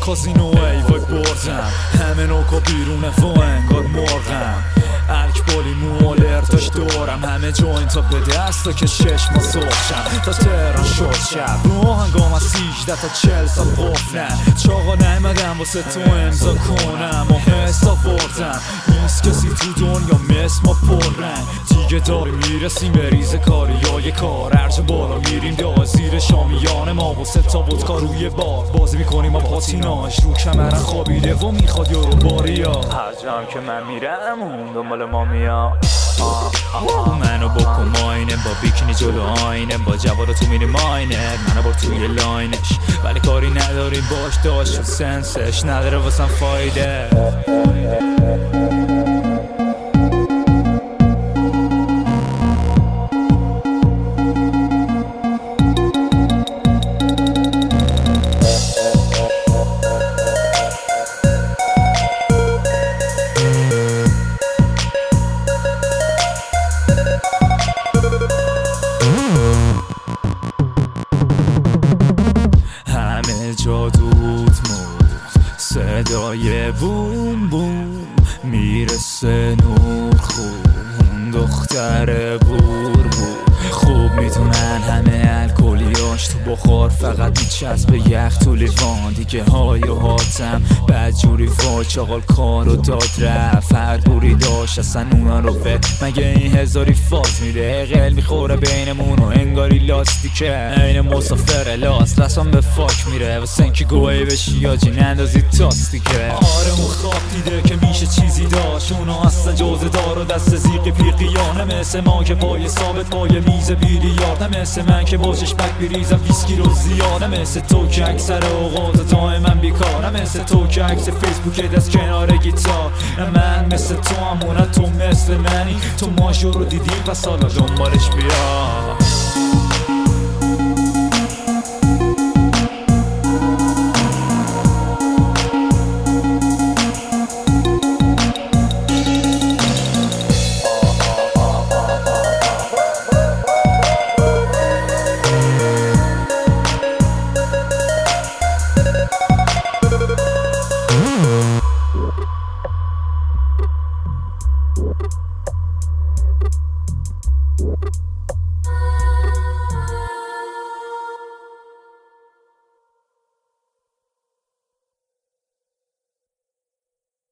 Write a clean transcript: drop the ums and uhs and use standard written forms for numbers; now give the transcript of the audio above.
خازینو ای وای بردم همه نوکا بیرونه و انگار مرغم الکبالی موالرتاش دورم همه جوین تا به دستا که چشما سرخشم تا تهران شد شب رو هنگام از 13 تا 40 سال قفلم چاقا نیمدم واسه تو امضا کنم و حس آوردم نیست کسی تو دنیا مثل ما پررنگ دیگه داریم میرسیم به ریز کاری یا یه کار ارج بالا میریم دا زیر شامیان ما و 3 تا ودکا روی بار بازی میکنیم با پاتیناش رو کمرن خوابیده و میخواد یورو باریا هر جام که من میرم اون دنبال ما میاد منو بکن ماینه با بیکنی جلو آینه با جوارا تو میری ماینه منو بر توی لاینش ولی کاری نداری باش داشت و سنسش نداره واسم فایده جا دود صدای بوم بوم میرسه نور خون دختر بور خوب میتونن همه الکلیاش تو بخار فقط میچسبه یخ تو لیوان دیگه های و هاتم بدجوری وا چاقال کارو داد رفت هر گوری داشت اصلا اونا رو به مگه این هزاری فاز میره قل میخوره بینمون و انگاری لاستیکه این مسافر لاست رسم به فاک میره و سنکی گوهی بشی یا جی نندازی تاستیکه آره اون خواب دیده که میشه چیزی داشت اونا اصلا جوزه دار و دست زیقی پیقیانه مثل ما که پای ثابت پای میز بیلیارد نه مثل من که باشش بک بریزم ویسکی رو زیاد نه مثل تو که اکثر اوقات دائما بیکار نه مثل تو که عکس فیسبوک دست کنار گیتار نه من مثل تو همونه تو مثل منی تو ماژو رو دیدی پس حالا دنبالش بیا